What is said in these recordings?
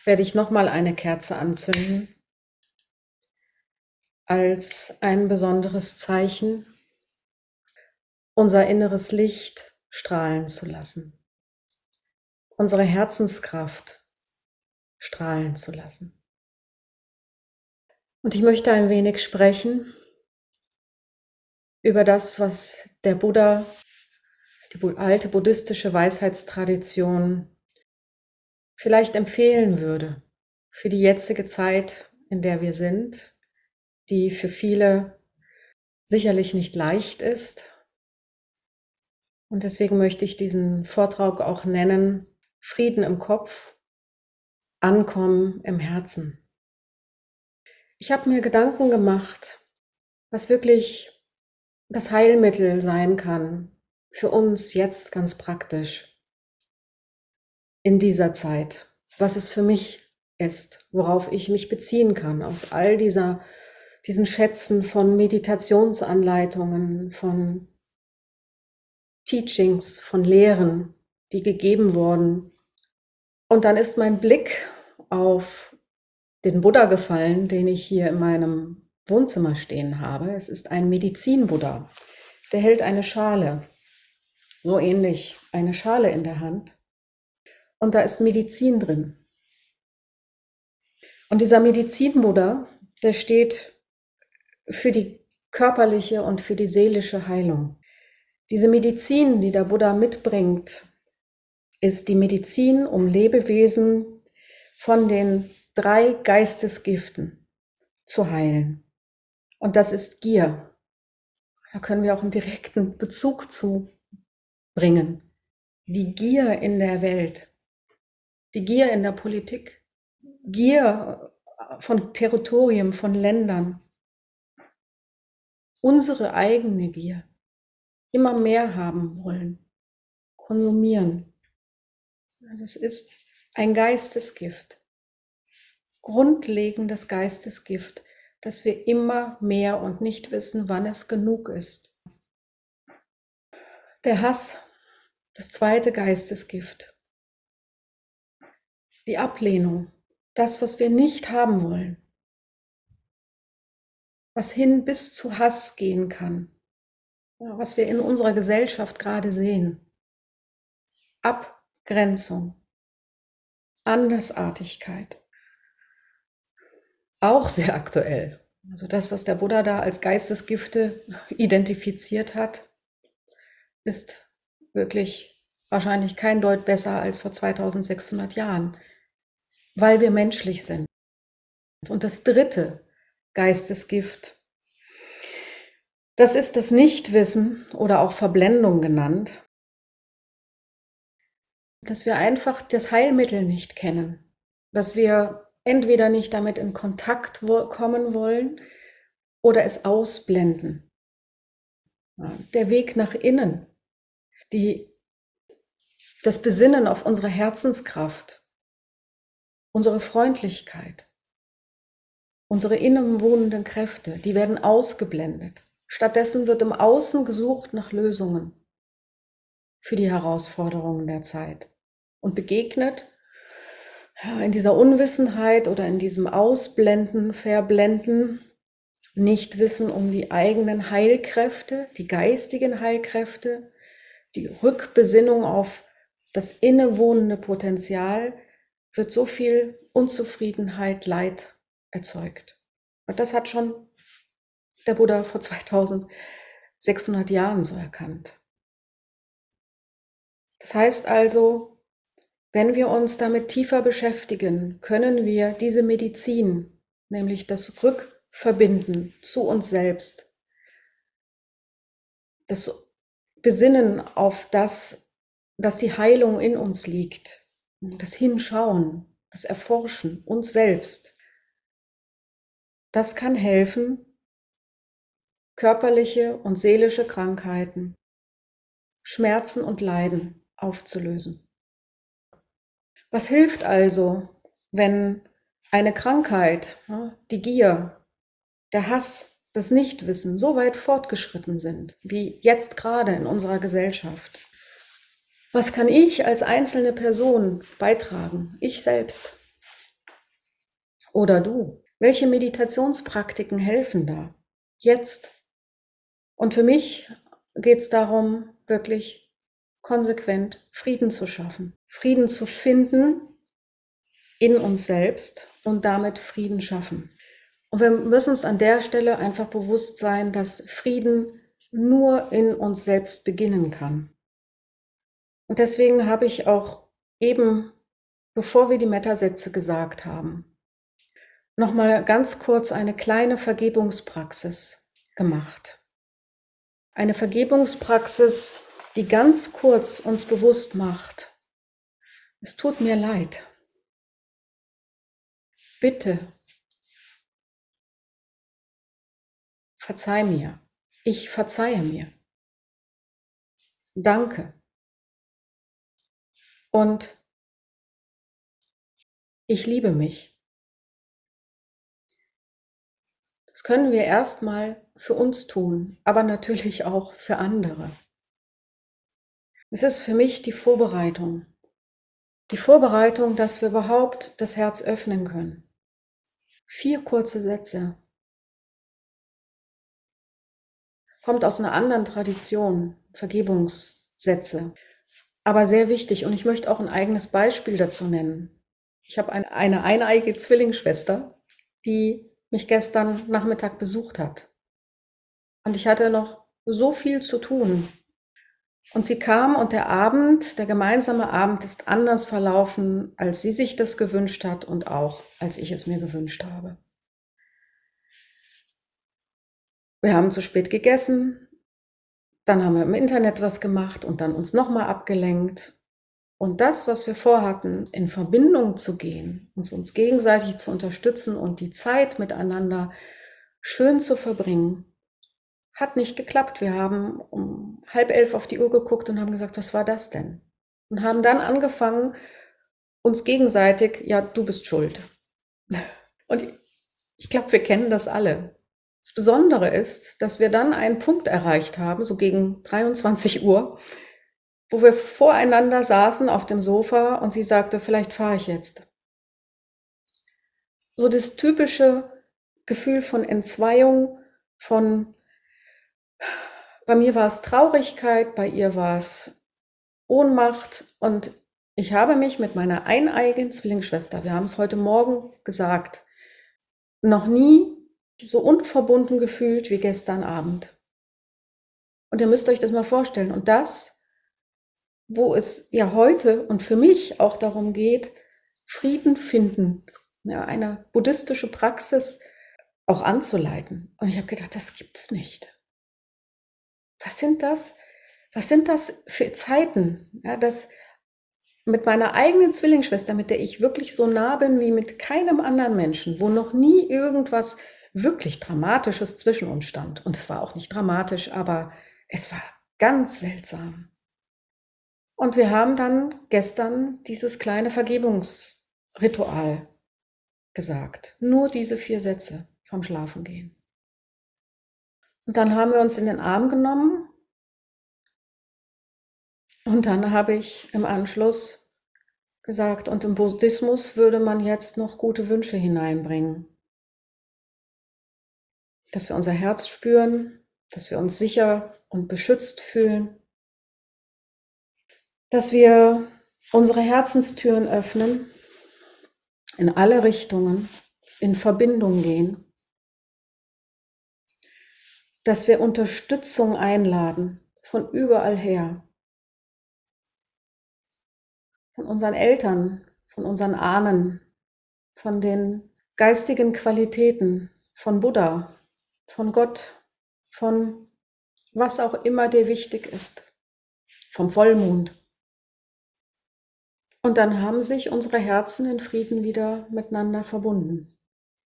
werde ich nochmal eine Kerze anzünden, als ein besonderes Zeichen, unser inneres Licht strahlen zu lassen, unsere Herzenskraft strahlen zu lassen. Und ich möchte ein wenig sprechen über das, was der Buddha, die alte buddhistische Weisheitstradition vielleicht empfehlen würde für die jetzige Zeit, in der wir sind, die für viele sicherlich nicht leicht ist. Und deswegen möchte ich diesen Vortrag auch nennen: Frieden im Kopf, Ankommen im Herzen. Ich habe mir Gedanken gemacht, was wirklich das Heilmittel sein kann für uns jetzt ganz praktisch in dieser Zeit, was es für mich ist, worauf ich mich beziehen kann, aus all diesen Schätzen von Meditationsanleitungen, von Teachings, von Lehren, die gegeben wurden. Und dann ist mein Blick auf den Buddha gefallen, den ich hier in meinem Wohnzimmer stehen habe. Es ist ein Medizin-Buddha. Der hält eine Schale, so ähnlich, eine Schale in der Hand. Und da ist Medizin drin. Und dieser Medizin-Buddha, der steht für die körperliche und für die seelische Heilung. Diese Medizin, die der Buddha mitbringt, ist die Medizin, um Lebewesen von den 3 Geistesgiften zu heilen. Und das ist Gier. Da können wir auch einen direkten Bezug zu bringen. Die Gier in der Welt, die Gier in der Politik, Gier von Territorien, von Ländern, unsere eigene Gier, immer mehr haben wollen, konsumieren. Also es ist ein Geistesgift, grundlegendes Geistesgift, dass wir immer mehr und nicht wissen, wann es genug ist. Der Hass, das zweite Geistesgift. Die Ablehnung, das, was wir nicht haben wollen, was hin bis zu Hass gehen kann, was wir in unserer Gesellschaft gerade sehen. Abgrenzung, Andersartigkeit, auch sehr aktuell. Also das, was der Buddha da als Geistesgifte identifiziert hat, ist wirklich wahrscheinlich kein Deut besser als vor 2600 Jahren, weil wir menschlich sind. Und das dritte Geistesgift, das ist das Nichtwissen oder auch Verblendung genannt, dass wir einfach das Heilmittel nicht kennen, dass wir entweder nicht damit in Kontakt kommen wollen oder es ausblenden. Der Weg nach innen, das Besinnen auf unsere Herzenskraft, unsere Freundlichkeit, unsere innen wohnenden Kräfte, die werden ausgeblendet. Stattdessen wird im Außen gesucht nach Lösungen für die Herausforderungen der Zeit und begegnet in dieser Unwissenheit oder in diesem Ausblenden, Verblenden, Nichtwissen um die eigenen Heilkräfte, die geistigen Heilkräfte, die Rückbesinnung auf das innewohnende Potenzial, wird so viel Unzufriedenheit, Leid erzeugt. Und das hat schon der Buddha vor 2600 Jahren so erkannt. Das heißt also, wenn wir uns damit tiefer beschäftigen, können wir diese Medizin, nämlich das Rückverbinden zu uns selbst, das Besinnen auf das, dass die Heilung in uns liegt, das Hinschauen, das Erforschen uns selbst, das kann helfen, körperliche und seelische Krankheiten, Schmerzen und Leiden aufzulösen. Was hilft also, wenn eine Krankheit, die Gier, der Hass, das Nichtwissen so weit fortgeschritten sind, wie jetzt gerade in unserer Gesellschaft? Was kann ich als einzelne Person beitragen? Ich selbst. oder du? Welche Meditationspraktiken helfen da? Jetzt. Und für mich geht es darum, wirklich konsequent Frieden zu schaffen, Frieden zu finden in uns selbst und damit Frieden schaffen. Und wir müssen uns an der Stelle einfach bewusst sein, dass Frieden nur in uns selbst beginnen kann. Und deswegen habe ich auch eben, bevor wir die Metasätze gesagt haben, nochmal ganz kurz eine kleine Vergebungspraxis gemacht. Eine Vergebungspraxis, die ganz kurz uns bewusst macht: Es tut mir leid. Bitte, verzeih mir. Ich verzeihe mir. Danke. Und ich liebe mich. Das können wir erstmal für uns tun, aber natürlich auch für andere. Es ist für mich die Vorbereitung. Die Vorbereitung, dass wir überhaupt das Herz öffnen können. 4 kurze Sätze. Kommt aus einer anderen Tradition, Vergebungssätze. Aber sehr wichtig, und ich möchte auch ein eigenes Beispiel dazu nennen. Ich habe eine eineige Zwillingsschwester, die mich gestern Nachmittag besucht hat. Und ich hatte noch so viel zu tun. Und sie kam und der gemeinsame Abend ist anders verlaufen, als sie sich das gewünscht hat und auch als ich es mir gewünscht habe. Wir haben zu spät gegessen, dann haben wir im Internet was gemacht und dann uns nochmal abgelenkt. Und das, was wir vorhatten, in Verbindung zu gehen, uns gegenseitig zu unterstützen und die Zeit miteinander schön zu verbringen, hat nicht geklappt. Wir haben um 10:30 auf die Uhr geguckt und haben gesagt, was war das denn? Und haben dann angefangen, uns gegenseitig, ja, du bist schuld. Und ich glaube, wir kennen das alle. Das Besondere ist, dass wir dann einen Punkt erreicht haben, so gegen 23 Uhr, wo wir voreinander saßen auf dem Sofa und sie sagte, vielleicht fahre ich jetzt. So das typische Gefühl von Entzweiung, bei mir war es Traurigkeit, bei ihr war es Ohnmacht, und ich habe mich mit meiner eineigen Zwillingsschwester, wir haben es heute Morgen gesagt, noch nie so unverbunden gefühlt wie gestern Abend. Und ihr müsst euch das mal vorstellen. Und das, wo es ja heute und für mich auch darum geht, Frieden finden, ja, eine buddhistische Praxis auch anzuleiten. Und ich habe gedacht, das gibt's nicht. Was sind das? Was sind das für Zeiten? Ja, das mit meiner eigenen Zwillingsschwester, mit der ich wirklich so nah bin wie mit keinem anderen Menschen, wo noch nie irgendwas wirklich Dramatisches zwischen uns stand. Und es war auch nicht dramatisch, aber es war ganz seltsam. Und wir haben dann gestern dieses kleine Vergebungsritual gesagt. Nur diese 4 Sätze vom Schlafengehen. Und dann haben wir uns in den Arm genommen. Und dann habe ich im Anschluss gesagt, und im Buddhismus würde man jetzt noch gute Wünsche hineinbringen. Dass wir unser Herz spüren, dass wir uns sicher und beschützt fühlen, dass wir unsere Herzenstüren öffnen, in alle Richtungen, in Verbindung gehen, dass wir Unterstützung einladen von überall her, von unseren Eltern, von unseren Ahnen, von den geistigen Qualitäten, von Buddha, von Gott, von was auch immer dir wichtig ist, vom Vollmond. Und dann haben sich unsere Herzen in Frieden wieder miteinander verbunden.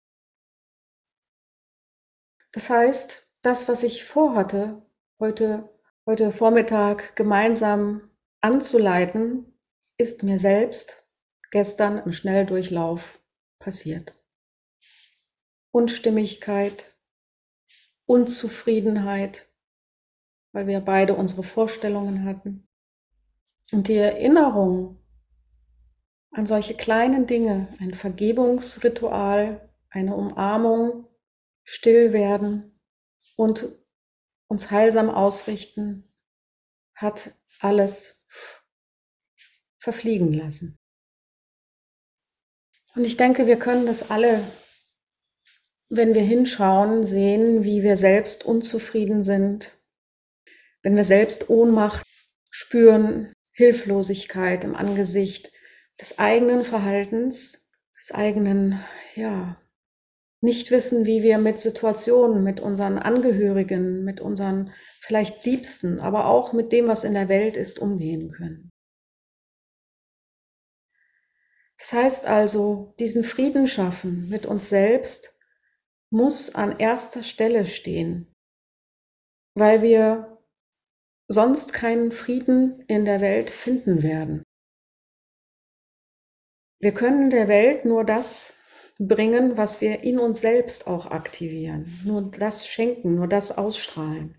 Das heißt, das, was ich vorhatte, heute Vormittag gemeinsam anzuleiten, ist mir selbst gestern im Schnelldurchlauf passiert. Unstimmigkeit, Unzufriedenheit, weil wir beide unsere Vorstellungen hatten. Und die Erinnerung an solche kleinen Dinge, ein Vergebungsritual, eine Umarmung, still werden und uns heilsam ausrichten, hat alles verfliegen lassen. Und ich denke, wir können das alle, wenn wir hinschauen, sehen, wie wir selbst unzufrieden sind, wenn wir selbst Ohnmacht spüren, Hilflosigkeit im Angesicht des eigenen Verhaltens, des eigenen, nicht wissen, wie wir mit Situationen, mit unseren Angehörigen, mit unseren vielleicht Liebsten, aber auch mit dem, was in der Welt ist, umgehen können. Das heißt also, diesen Frieden schaffen mit uns selbst muss an erster Stelle stehen, weil wir sonst keinen Frieden in der Welt finden werden. Wir können der Welt nur das bringen, was wir in uns selbst auch aktivieren, nur das schenken, nur das ausstrahlen.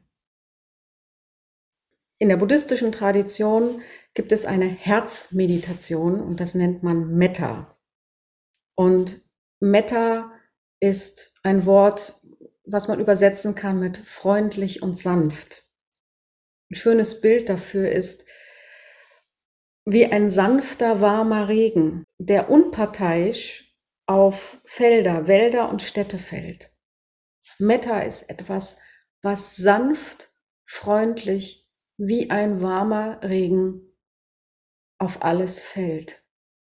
In der buddhistischen Tradition gibt es eine Herzmeditation und das nennt man Metta. Und Metta ist ein Wort, was man übersetzen kann mit freundlich und sanft. Ein schönes Bild dafür ist wie ein sanfter, warmer Regen, der unparteiisch auf Felder, Wälder und Städte fällt. Metta ist etwas, was sanft, freundlich, wie ein warmer Regen auf alles fällt.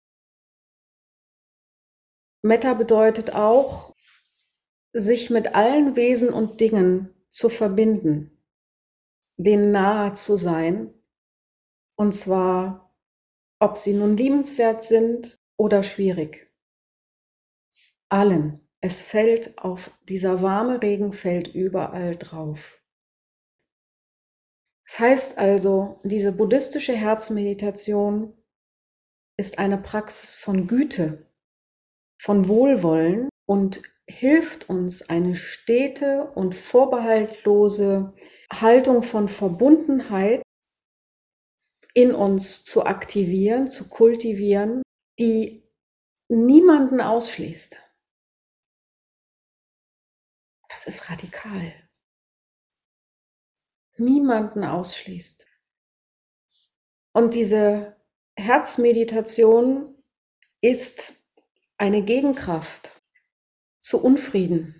Metta bedeutet auch, sich mit allen Wesen und Dingen zu verbinden, denen nahe zu sein, und zwar, ob sie nun liebenswert sind oder schwierig. Allen. Es fällt auf, dieser warme Regen fällt überall drauf. Das heißt also, diese buddhistische Herzmeditation ist eine Praxis von Güte, von Wohlwollen und hilft uns, eine stete und vorbehaltlose Haltung von Verbundenheit in uns zu aktivieren, zu kultivieren, die niemanden ausschließt. Das ist radikal. Niemanden ausschließt. Und diese Herzmeditation ist eine Gegenkraft zu Unfrieden.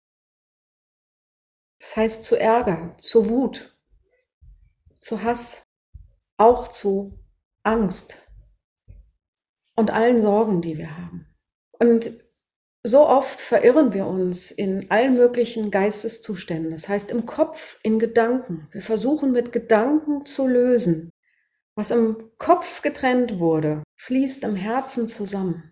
Das heißt zu Ärger, zu Wut, zu Hass, auch zu Angst und allen Sorgen, die wir haben. Und so oft verirren wir uns in allen möglichen Geisteszuständen, das heißt im Kopf, in Gedanken. Wir versuchen mit Gedanken zu lösen. Was im Kopf getrennt wurde, fließt im Herzen zusammen.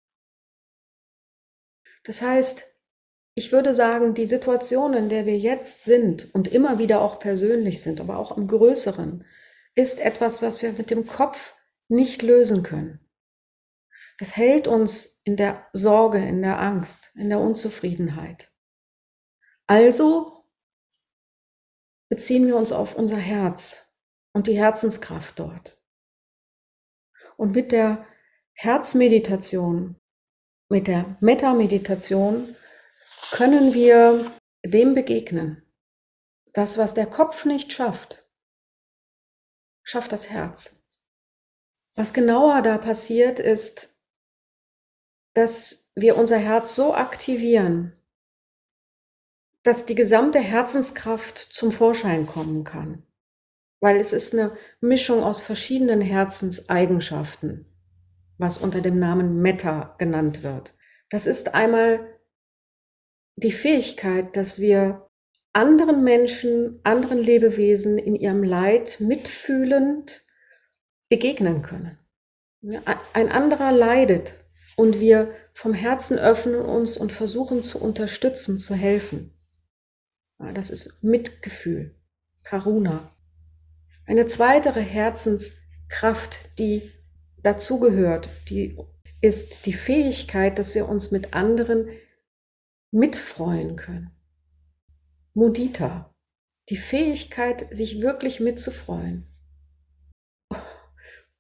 Das heißt, ich würde sagen, die Situation, in der wir jetzt sind und immer wieder auch persönlich sind, aber auch im Größeren, ist etwas, was wir mit dem Kopf nicht lösen können. Das hält uns in der Sorge, in der Angst, in der Unzufriedenheit. Also beziehen wir uns auf unser Herz und die Herzenskraft dort. Und mit der Herzmeditation, mit der Metta-Meditation können wir dem begegnen. Das, was der Kopf nicht schafft, schafft das Herz. Was genauer da passiert, ist, dass wir unser Herz so aktivieren, dass die gesamte Herzenskraft zum Vorschein kommen kann. Weil es ist eine Mischung aus verschiedenen Herzenseigenschaften, was unter dem Namen Metta genannt wird. Das ist einmal die Fähigkeit, dass wir anderen Menschen, anderen Lebewesen in ihrem Leid mitfühlend begegnen können. Ein anderer leidet und wir vom Herzen öffnen uns und versuchen zu unterstützen, zu helfen. Das ist Mitgefühl, Karuna. Eine zweite Herzenskraft, die dazugehört, die ist die Fähigkeit, dass wir uns mit anderen mitfreuen können. Mudita, die Fähigkeit, sich wirklich mitzufreuen.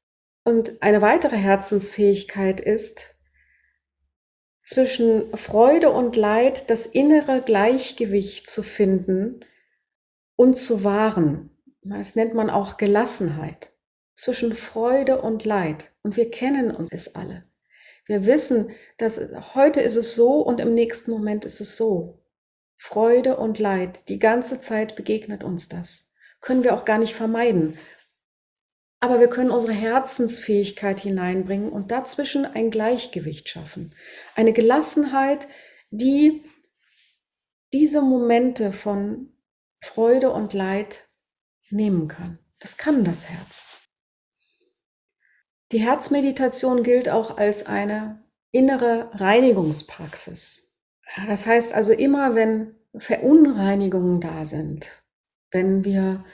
Und eine weitere Herzensfähigkeit ist, zwischen Freude und Leid das innere Gleichgewicht zu finden und zu wahren. Das nennt man auch Gelassenheit. Zwischen Freude und Leid. Und wir kennen uns es alle. Wir wissen, dass heute ist es so und im nächsten Moment ist es so. Freude und Leid, die ganze Zeit begegnet uns das. Können wir auch gar nicht vermeiden. Aber wir können unsere Herzensfähigkeit hineinbringen und dazwischen ein Gleichgewicht schaffen. Eine Gelassenheit, die diese Momente von Freude und Leid nehmen kann. Das kann das Herz. Die Herzmeditation gilt auch als eine innere Reinigungspraxis. Das heißt also immer, wenn Verunreinigungen da sind, wenn wir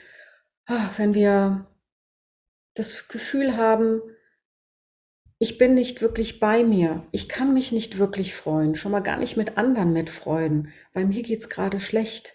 das Gefühl haben, ich bin nicht wirklich bei mir, ich kann mich nicht wirklich freuen, schon mal gar nicht mit anderen mitfreuen, weil mir geht's gerade schlecht.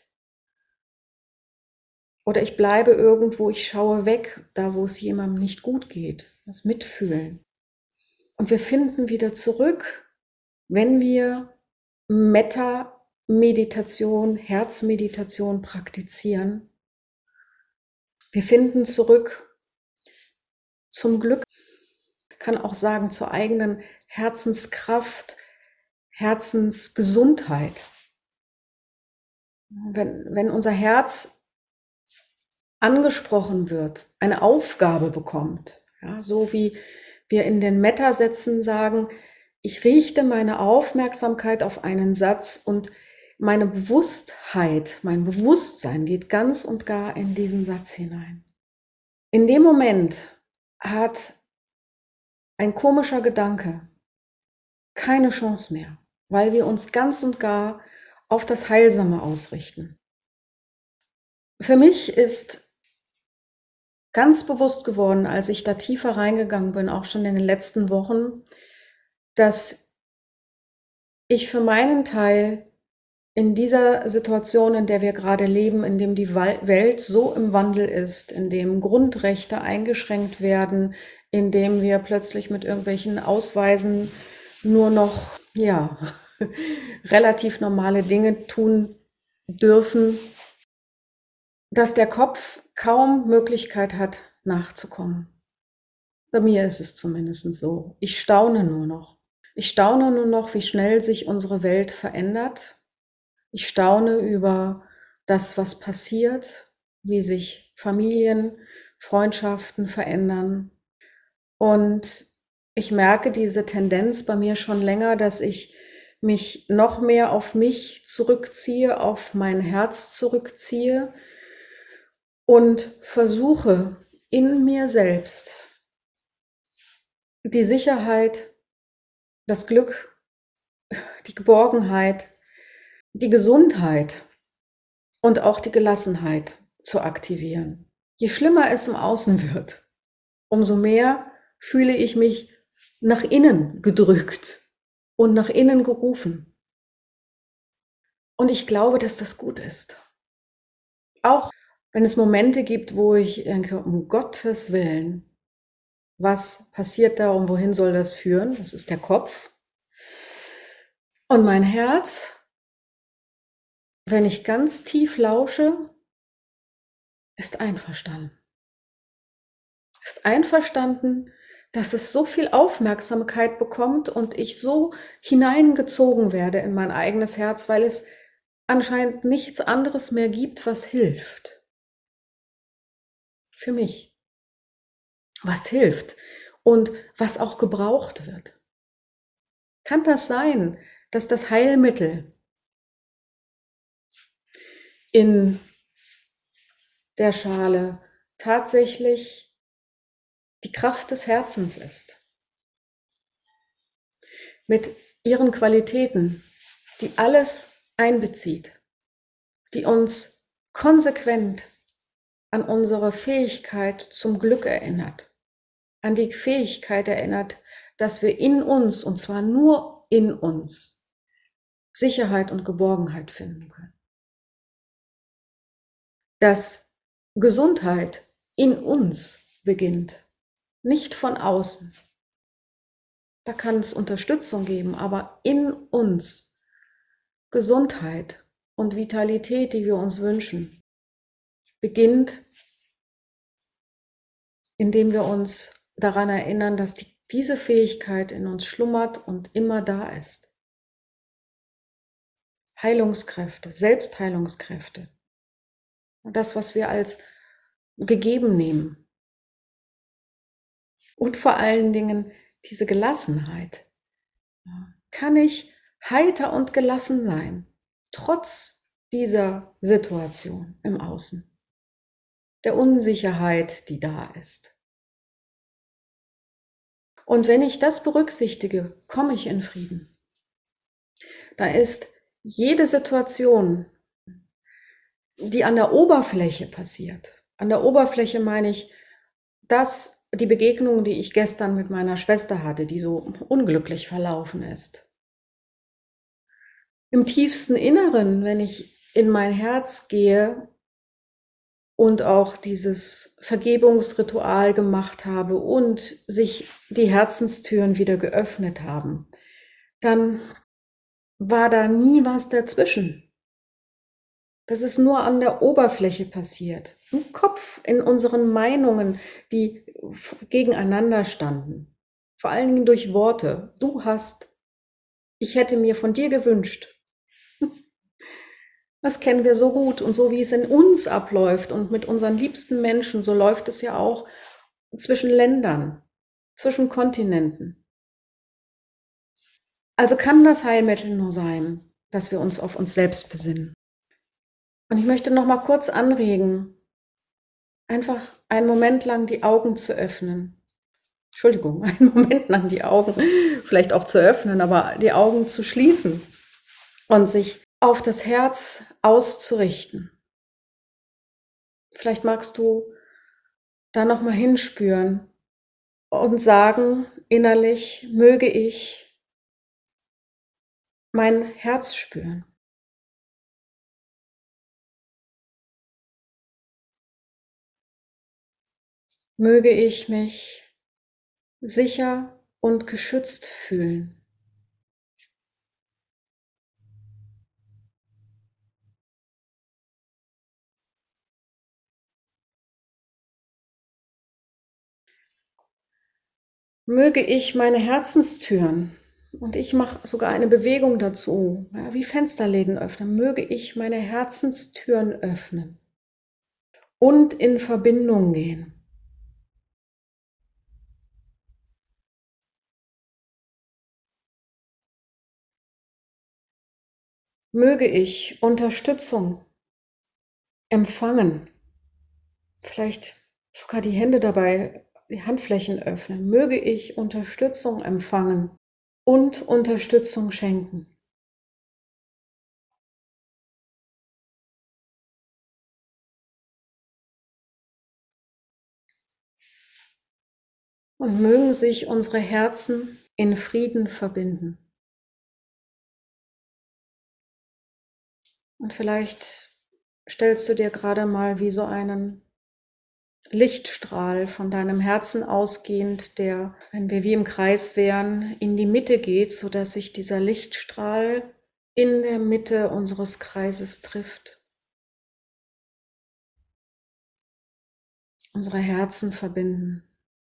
Oder ich bleibe irgendwo, ich schaue weg, da wo es jemandem nicht gut geht, das Mitfühlen. Und wir finden wieder zurück, wenn wir Metta-Meditation, Herzmeditation praktizieren. Wir finden zurück zum Glück, kann auch sagen, zur eigenen Herzenskraft, Herzensgesundheit. Wenn unser Herz angesprochen wird, eine Aufgabe bekommt, ja, so wie wir in den Metta-Sätzen sagen, ich richte meine Aufmerksamkeit auf einen Satz und meine Bewusstheit, mein Bewusstsein geht ganz und gar in diesen Satz hinein. In dem Moment hat ein komischer Gedanke keine Chance mehr, weil wir uns ganz und gar auf das Heilsame ausrichten. Für mich ist ganz bewusst geworden, als ich da tiefer reingegangen bin, auch schon in den letzten Wochen, dass ich für meinen Teil in dieser Situation, in der wir gerade leben, in dem die Welt so im Wandel ist, in dem Grundrechte eingeschränkt werden, in dem wir plötzlich mit irgendwelchen Ausweisen nur noch, ja, relativ normale Dinge tun dürfen, dass der Kopf kaum Möglichkeit hat, nachzukommen. Bei mir ist es zumindest so. Ich staune nur noch. Ich staune nur noch, wie schnell sich unsere Welt verändert. Ich staune über das, was passiert, wie sich Familien, Freundschaften verändern. Und ich merke diese Tendenz bei mir schon länger, dass ich mich noch mehr auf mich zurückziehe, auf mein Herz zurückziehe und versuche in mir selbst die Sicherheit, das Glück, die Geborgenheit, die Gesundheit und auch die Gelassenheit zu aktivieren. Je schlimmer es im Außen wird, umso mehr fühle ich mich nach innen gedrückt und nach innen gerufen. Und ich glaube, dass das gut ist. Auch wenn es Momente gibt, wo ich denke, um Gottes Willen, was passiert da und wohin soll das führen? Das ist der Kopf. Und mein Herz, wenn ich ganz tief lausche, ist einverstanden. Ist einverstanden, dass es so viel Aufmerksamkeit bekommt und ich so hineingezogen werde in mein eigenes Herz, weil es anscheinend nichts anderes mehr gibt, was hilft. Für mich. Was hilft und was auch gebraucht wird. Kann das sein, dass das Heilmittel in der Schale tatsächlich die Kraft des Herzens ist? Mit ihren Qualitäten, die alles einbezieht, die uns konsequent an unsere Fähigkeit zum Glück erinnert, an die Fähigkeit erinnert, dass wir in uns, und zwar nur in uns, Sicherheit und Geborgenheit finden können. Dass Gesundheit in uns beginnt, nicht von außen. Da kann es Unterstützung geben, aber in uns Gesundheit und Vitalität, die wir uns wünschen, beginnt, indem wir uns daran erinnern, dass diese Fähigkeit in uns schlummert und immer da ist. Heilungskräfte, Selbstheilungskräfte. Und das, was wir als gegeben nehmen. Und vor allen Dingen diese Gelassenheit. Kann ich heiter und gelassen sein, trotz dieser Situation im Außen, der Unsicherheit, die da ist. Und wenn ich das berücksichtige, komme ich in Frieden. Da ist jede Situation, die an der Oberfläche passiert. An der Oberfläche meine ich, dass die Begegnung, die ich gestern mit meiner Schwester hatte, die so unglücklich verlaufen ist. Im tiefsten Inneren, wenn ich in mein Herz gehe und auch dieses Vergebungsritual gemacht habe und sich die Herzenstüren wieder geöffnet haben, dann war da nie was dazwischen. Das ist nur an der Oberfläche passiert. Im Kopf, in unseren Meinungen, die gegeneinander standen. Vor allen Dingen durch Worte. Du hast, ich hätte mir von dir gewünscht. Das kennen wir so gut. Und so wie es in uns abläuft und mit unseren liebsten Menschen, so läuft es ja auch zwischen Ländern, zwischen Kontinenten. Also kann das Heilmittel nur sein, dass wir uns auf uns selbst besinnen. Und ich möchte noch mal kurz anregen, einfach einen Moment lang die Augen zu öffnen. Entschuldigung, einen Moment lang die Augen vielleicht auch zu öffnen, aber die Augen zu schließen und sich auf das Herz auszurichten. Vielleicht magst du da noch mal hinspüren und sagen innerlich, möge ich mein Herz spüren. Möge ich mich sicher und geschützt fühlen. Möge ich meine Herzenstüren, und ich mache sogar eine Bewegung dazu, ja, wie Fensterläden öffnen, möge ich meine Herzenstüren öffnen und in Verbindung gehen. Möge ich Unterstützung empfangen, vielleicht sogar die Hände dabei, die Handflächen öffnen. Möge ich Unterstützung empfangen und Unterstützung schenken. Und mögen sich unsere Herzen in Frieden verbinden. Und vielleicht stellst du dir gerade mal wie so einen Lichtstrahl von deinem Herzen ausgehend, der, wenn wir wie im Kreis wären, in die Mitte geht, sodass sich dieser Lichtstrahl in der Mitte unseres Kreises trifft. Unsere Herzen verbinden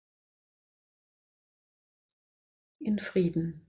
in Frieden.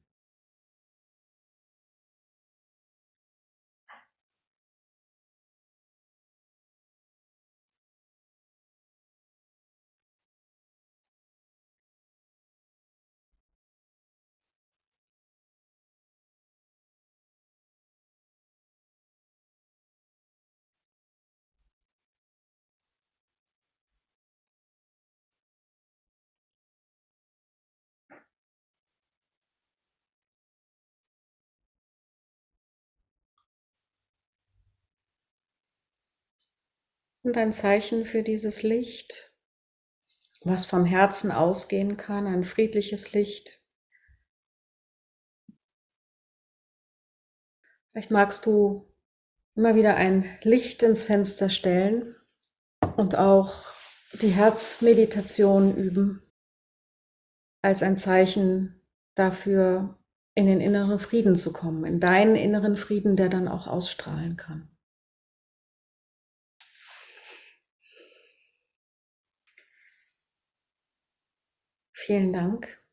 Und ein Zeichen für dieses Licht, was vom Herzen ausgehen kann, ein friedliches Licht. Vielleicht magst du immer wieder ein Licht ins Fenster stellen und auch die Herzmeditation üben. als ein Zeichen dafür, in den inneren Frieden zu kommen, in deinen inneren Frieden, der dann auch ausstrahlen kann. Vielen Dank.